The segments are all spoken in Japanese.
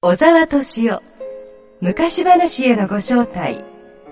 小沢敏夫昔話へのご招待。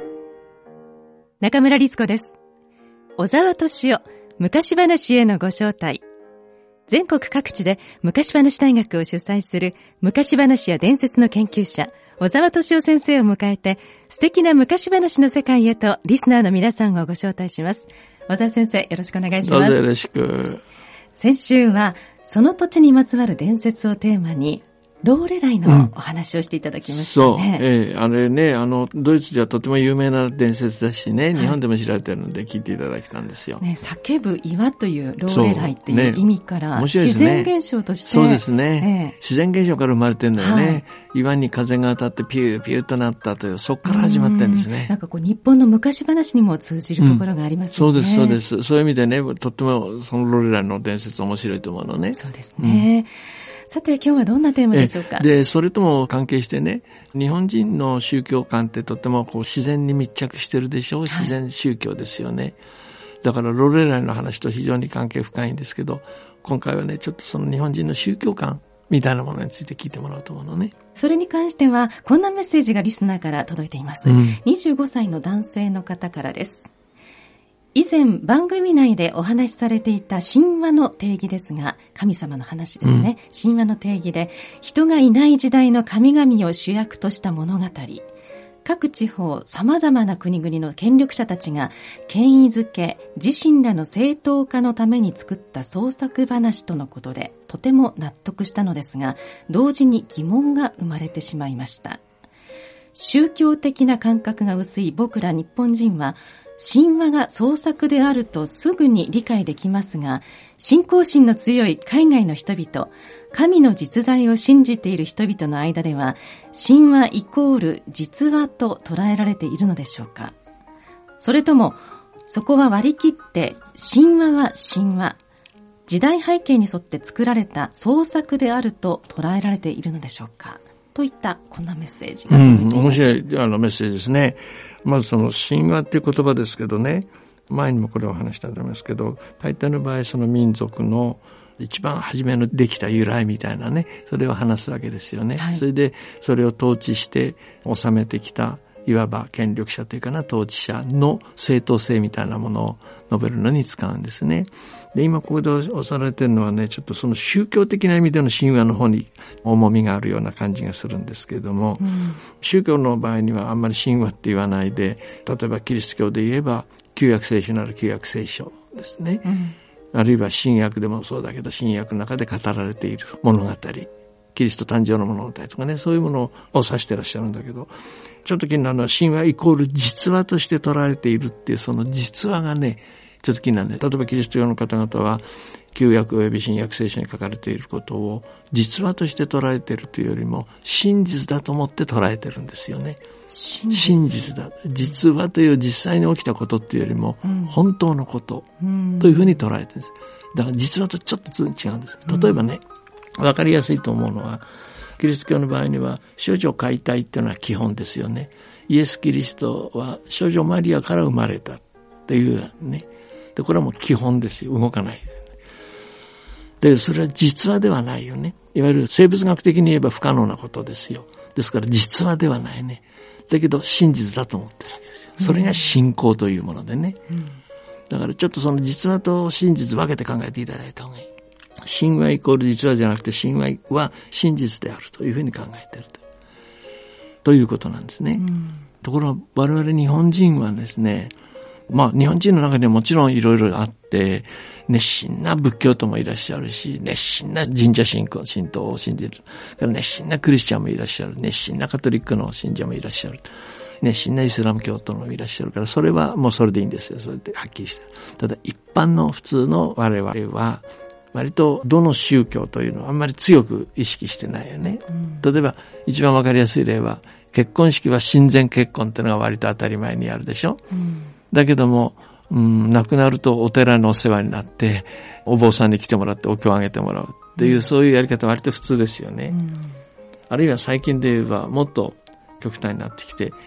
中村律子です。小沢敏夫昔話へのご招待。全国各地で昔話大学を主催する昔話や伝説の研究者小沢敏夫先生を迎えて、素敵な昔話の世界へとリスナーの皆さんをご招待します。小沢先生、よろしくお願いします。 どうぞよろしく。 先週はその土地にまつわる伝説をテーマにローレライのお話をしていただきましたね。 そう、あれね、ドイツではとても有名な伝説だしね、日本でも知られているので聞いていただきたんですよ。 ね、叫ぶ岩というローレライっていう意味から、 面白いです自ね。 然現象として。 そうですね。自然現象から生まれてるんだよね。はい、岩に風が当たってピューピューとなったという、そこから始まってるんですね。 なんかこう日本の昔話にも通じるところがありますよね。 そうです。そういう意味でね、とってもそのローレライの伝説面白いと思うのね。 そうですね。さて今日はどんなテーマでしょうか。 で、それとも関係してね、日本人の宗教観ってとってもこう自然に密着してるでしょう。自然宗教ですよね。だからローレライの話と非常に関係深いんですけど、今回はね、ちょっとその日本人の宗教観みたいなものについて聞いてもらおうと思うのね。 それに関してはこんなメッセージがリスナーから届いています。25歳の男性の方からです。以前番組内でお話しされていた神話の定義ですが、神様の話ですね。神話の定義で人がいない時代の神々を主役とした物語。各地方様々な国々の権力者たちが権威づけ、自身らの正当化のために作った創作話とのことで、とても納得したのですが、同時に疑問が生まれてしまいました。宗教的な感覚が薄い僕ら日本人は、神話が創作であるとすぐに理解できますが、信仰心の強い海外の人々、神の実在を信じている人々の間では、神話イコール実話と捉えられているのでしょうか。それとも、そこは割り切って、神話は神話、時代背景に沿って作られた創作であると捉えられているのでしょうか。といったこんなメッセージが届いています。 面白いメッセージですね。まずその神話っていう言葉ですけどね、前にもこれを話したと思いますけど、大抵の場合その民族の一番初めのできた由来みたいなね、それを話すわけですよね。はい、それでそれを統治して治めてきたいわば権力者というかな、統治者の正当性みたいなものを述べるのに使うんですね。で、今ここで押されてるのはね、ちょっとその宗教的な意味での神話の方に重みがあるような感じがするんですけれども、宗教の場合にはあんまり神話って言わないで、例えばキリスト教で言えば旧約聖書なら旧約聖書ですね。あるいは新約でもそうだけど、新約の中で語られている物語、キリスト誕生の物語とかね、そういうものを指してらっしゃるんだけど、ちょっと気になるのは神話イコール実話として捉えているっていう、その実話がね、ちょっと気になるね。例えばキリスト教の方々は旧約及び新約聖書に書かれていることを実話として捉えているというよりも真実だと思って捉えてるんですよね。真実だ。実話という実際に起きたことっていうよりも本当のことというふうに捉えてるんです。だから実話とちょっと違うんです。例えばね、わかりやすいと思うのは、キリスト教の場合には少女解体っていうのは基本ですよね。イエス・キリストは少女マリアから生まれたっていうね。で、これはもう基本ですよ。動かない。で、それは実話ではないよね。いわゆる生物学的に言えば不可能なことですよ。ですから実話ではないね。だけど真実だと思ってるわけですよ。それが信仰というものでね。だからちょっとその実話と真実分けて考えていただいた方がいい。神話イコール実話じゃなくて、神話は真実であるというふうに考えているということなんですね。ところが我々日本人はですね、日本人の中にはもちろんいろいろあって、熱心な仏教徒もいらっしゃるし、熱心な神社神道を信じる。熱心なクリスチャンもいらっしゃる。熱心なカトリックの信者もいらっしゃる。熱心なイスラム教徒もいらっしゃるから、それはもうそれでいいんですよ。それではっきりして。ただ一般の普通の我々は、割とどの宗教というのはあんまり強く意識してないよね。例えば一番わかりやすい例は、結婚式は親善結婚っていうのが割と当たり前にあるでしょ。だけども、亡くなるとお寺のお世話になって、お坊さんに来てもらってお経をあげてもらうっていう、そういうやり方は割と普通ですよね。あるいは最近で言えばもっと極端になってきて、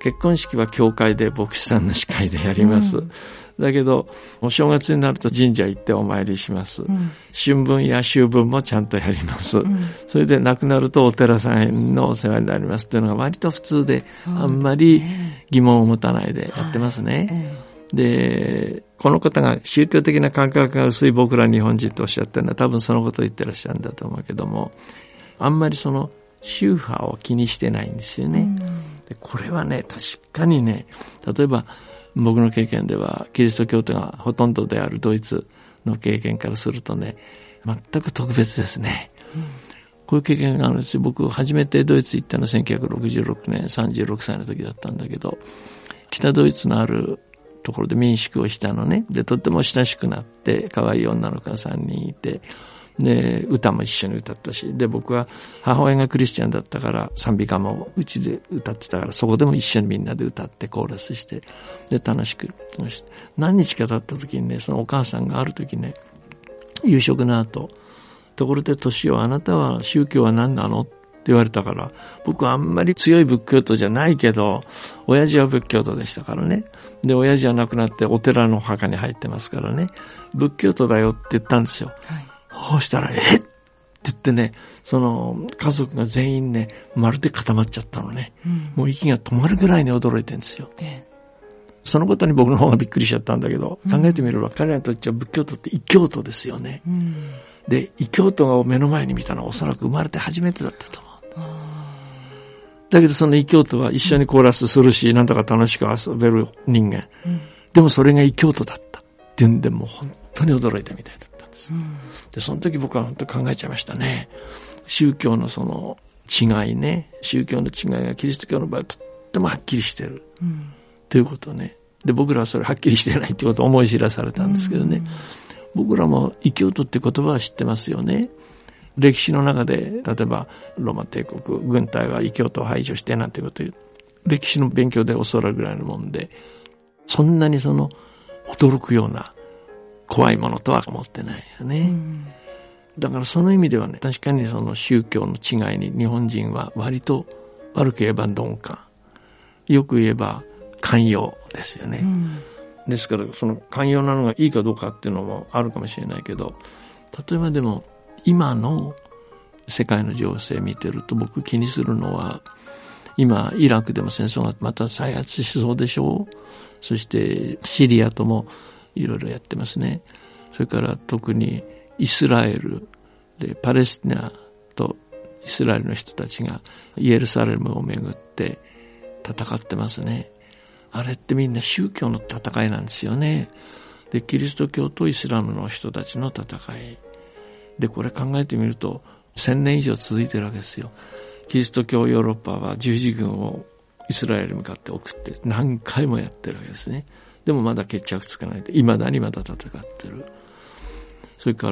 結婚式は教会で牧師さんの司会でやります。だけど、お正月になると神社行ってお参りします。春分や秋分もちゃんとやります。それで亡くなるとお寺さんのお世話になりますというのが割と普通で、あんまり疑問を持たないでやってますね。で、この方が宗教的な感覚が薄い僕ら日本人とおっしゃってるのは多分そのことを言ってらっしゃるんだと思うけども、あんまりその宗派を気にしてないんですよね。でこれはね、確かにね、例えば僕の経験ではキリスト教徒がほとんどであるドイツの経験からするとね、全く特別ですね。こういう経験があるんですよ。僕初めてドイツ行ったのは1966年36歳の時だったんだけど、北ドイツのあるところで民宿をしたのね。で、とっても親しくなって、可愛い女の子が3人いて、で、歌も一緒に歌ったし、で、僕は母親がクリスチャンだったから、賛美歌もうちで歌ってたから、そこでも一緒にみんなで歌ってコーラスして、で、楽しく。何日か経った時にね、そのお母さんがある時ね、夕食の後、ところで年をあなたは宗教は何なのって言われたから、僕はあんまり強い仏教徒じゃないけど、親父は仏教徒でしたからね。で、親父は亡くなってお寺の墓に入ってますからね。仏教徒だよって言ったんですよ。そうしたら、って言ってね、その家族が全員ね、まるで固まっちゃったのね。もう息が止まるぐらいに驚いてるんですよ。そのことに僕の方がびっくりしちゃったんだけど、考えてみれば彼らにとっては仏教徒って異教徒ですよね。で、異教徒を目の前に見たのはおそらく生まれて初めてだったと思う。だけどその異教徒は一緒にコーラスするし、なんとか楽しく遊べる人間。でもそれが異教徒だったっていうんで、もう本当に驚いたみたいだったんです。で、その時僕は本当に考えちゃいましたね。宗教のその違いね、宗教の違いがキリスト教の場合はとってもはっきりしてる。ということね。で、僕らはそれはっきりしてないってことを思い知らされたんですけどね。僕らも異教徒って言葉は知ってますよね。歴史の中で、例えばローマ帝国軍隊は異教徒を排除してなんていうことを歴史の勉強で教わるぐらいのもんで、そんなにその驚くような怖いものとは思ってないよね。だからその意味ではね、確かにその宗教の違いに日本人は割と悪く言えば鈍感、よく言えば寛容ですよね。ですからその寛容なのがいいかどうかっていうのもあるかもしれないけど、例えばでも今の世界の情勢見てると僕気にするのは、今イラクでも戦争がまた再発しそうでしょう。そしてシリアともいろいろやってますね。それから特にイスラエルでパレスチナとイスラエルの人たちがイエルサレムをめぐって戦ってますね。あれってみんな宗教の戦いなんですよね。で、キリスト教とイスラムの人たちの戦い。で、これ考えてみると、1000年以上続いてるわけですよ。キリスト教ヨーロッパは十字軍をイスラエルに向かって送って何回もやってるわけですね。でもまだ決着つかないで、未だにまだ戦ってる。それから、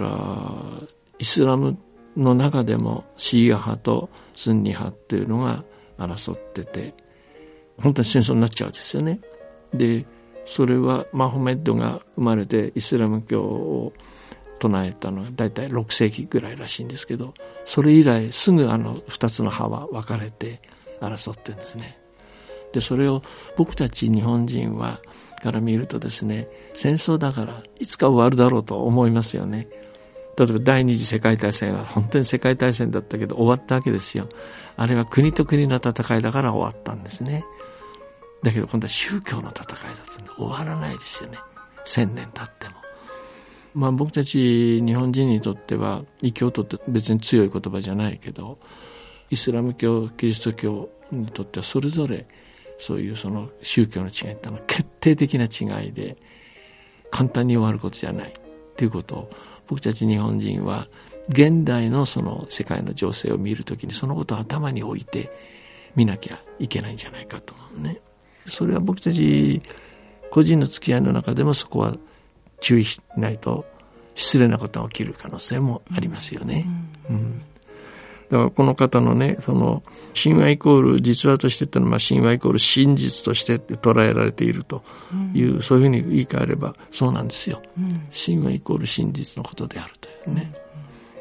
イスラムの中でもシーア派とスンニ派っていうのが争ってて、本当に戦争になっちゃうんですよね。で、それはマホメッドが生まれてイスラム教を唱えたのがだいたい6世紀ぐらいらしいんですけど、それ以来すぐ2つの派は分かれて争ってるんですね。で、それを僕たち日本人はから見るとですね、戦争だからいつか終わるだろうと思いますよね。例えば第二次世界大戦は本当に世界大戦だったけど終わったわけですよ。あれは国と国の戦いだから終わったんですね。だけど今度は宗教の戦いだと、ね、終わらないですよね。1000年経っても。まあ僕たち日本人にとっては異教徒って別に強い言葉じゃないけど、イスラム教、キリスト教にとってはそれぞれそういうその宗教の違いってのは決定的な違いで簡単に終わることじゃないということを僕たち日本人は現代のその世界の情勢を見るときにそのことを頭に置いて見なきゃいけないんじゃないかと思うね。それは僕たち個人の付き合いの中でもそこは注意しないと失礼なことが起きる可能性もありますよね。だからこの方のね、その神話イコール実話としてってのは、神話イコール真実として捉えられているという、そういうふうに言い換えればそうなんですよ。神話イコール真実のことであるというね。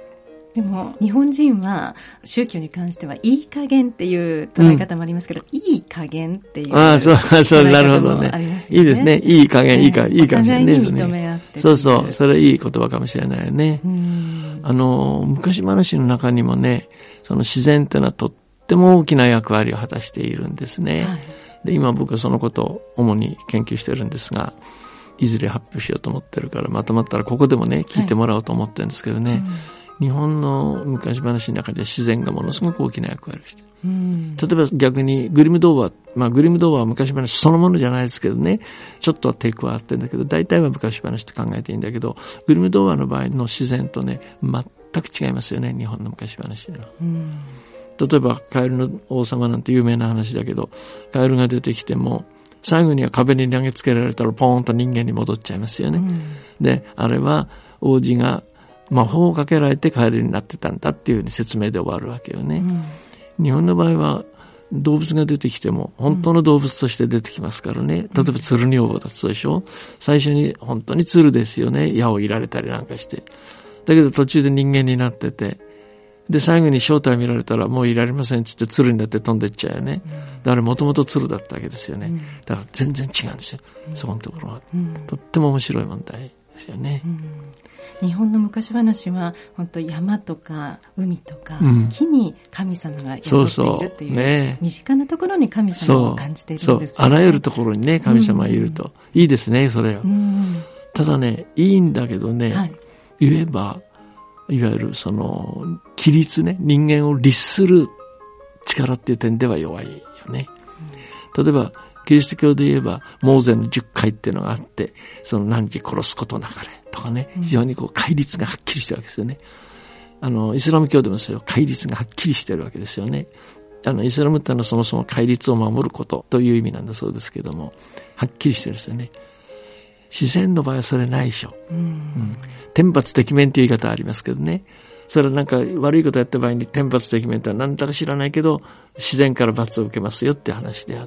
でも日本人は宗教に関してはいい加減っていう捉え方もありますけど、いい加減っていうそう、なるほどね。いいですね。いい加減、いい加減ね。 お互いに認め合って。 そう、それいい言葉かもしれないよね。昔話の中にもね、その自然ってのはとっても大きな役割を果たしているんですね。はい、で、今僕はそのことを主に研究してるんですが、いずれ発表しようと思ってるから、まとまったらここでもね、聞いてもらおうと思ってるんですけどね。日本の昔話の中で自然がものすごく大きな役割をしている。例えば逆にグリム童話、グリム童話は昔話そのものじゃないですけどね、ちょっとはテイクはあってんだけど、大体は昔話と考えていいんだけど、グリム童話の場合の自然とね、全く違いますよね、日本の昔話の。例えばカエルの王様なんて有名な話だけど、カエルが出てきても、最後には壁に投げつけられたらポーンと人間に戻っちゃいますよね。で、あれは王子が魔法をかけられてカエルになってたんだっていうふうに説明で終わるわけよね。日本の場合は動物が出てきても本当の動物として出てきますからね。例えば鶴女房だとそうでしょ。最初に本当に鶴ですよね。矢をいられたりなんかして。だけど途中で人間になってて、で最後に正体見られたらもういられませんっつって鶴になって飛んでっちゃうよね。だからもともと鶴だったわけですよね。だから全然違うんですよ。そこのところは。とっても面白い問題ですよね。 日本の昔話は本当山とか海とか木に神様が宿っているっていう、身近なところに神様を感じているんですよね。 あらゆるところにね神様がいると、いいですねそれは。ただねいいんだけどね、言えばいわゆるその規律ね、人間を律する力っていう点では弱いよね。例えばキリスト教で言えばモーゼの10回っていうのがあって、その何時殺すことなかれとかね、非常にこう戒律がはっきりしてるわけですよね。イスラム教でもそういう戒律がはっきりしてるわけですよね。イスラムってのはそもそも戒律を守ることという意味なんだそうですけども、はっきりしてるんですよね。自然の場合はそれないでしょ。天罰適免っていう言い方ありますけどね。それはなんか悪いことやった場合に天罰適免ってのは何だか知らないけど自然から罰を受けますよって話であって、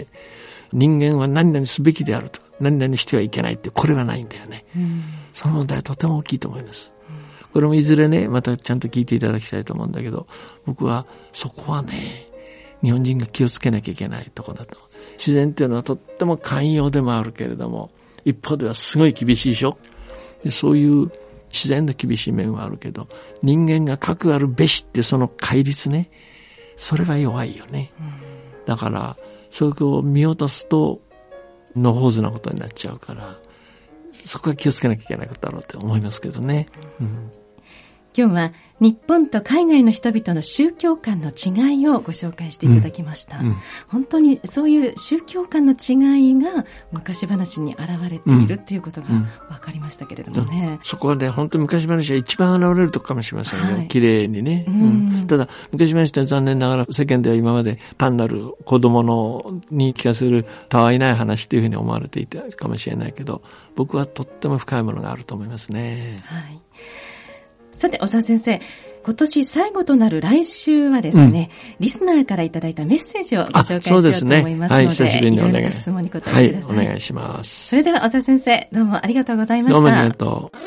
人間は何々すべきであると、何々してはいけないってこれはないんだよね。その問題はとても大きいと思います。これもいずれねまたちゃんと聞いていただきたいと思うんだけど、僕はそこはね日本人が気をつけなきゃいけないところだと。自然っていうのはとっても寛容でもあるけれども一方ではすごい厳しいでしょ。でそういう自然の厳しい面はあるけど、人間がかくあるべしってその戒律ね、それは弱いよね。だからそこを見落とすと野放図なことになっちゃうから、そこは気をつけなきゃいけないことだろうと思いますけどね。 今日は日本と海外の人々の宗教観の違いをご紹介していただきました。本当にそういう宗教観の違いが昔話に現れているっていうことが分かりましたけれどもね。 そこはね本当に昔話が一番現れるとこかもしれませんよ。綺麗にね。ただ昔話って残念ながら世間では今まで単なる子供のに聞かせるたわいない話というふうに思われていたかもしれないけど、僕はとっても深いものがあると思いますね。 さて、小沢先生、今年最後となる来週はですね、リスナーからいただいたメッセージをご紹介しようと思いますので、 久しぶりにお願い。 質問に答えてください。 お願いします。 それでは小沢先生、どうもありがとうございました。 どうもありがとう。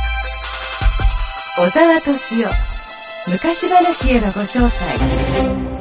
小沢敏夫、昔話へのご招待。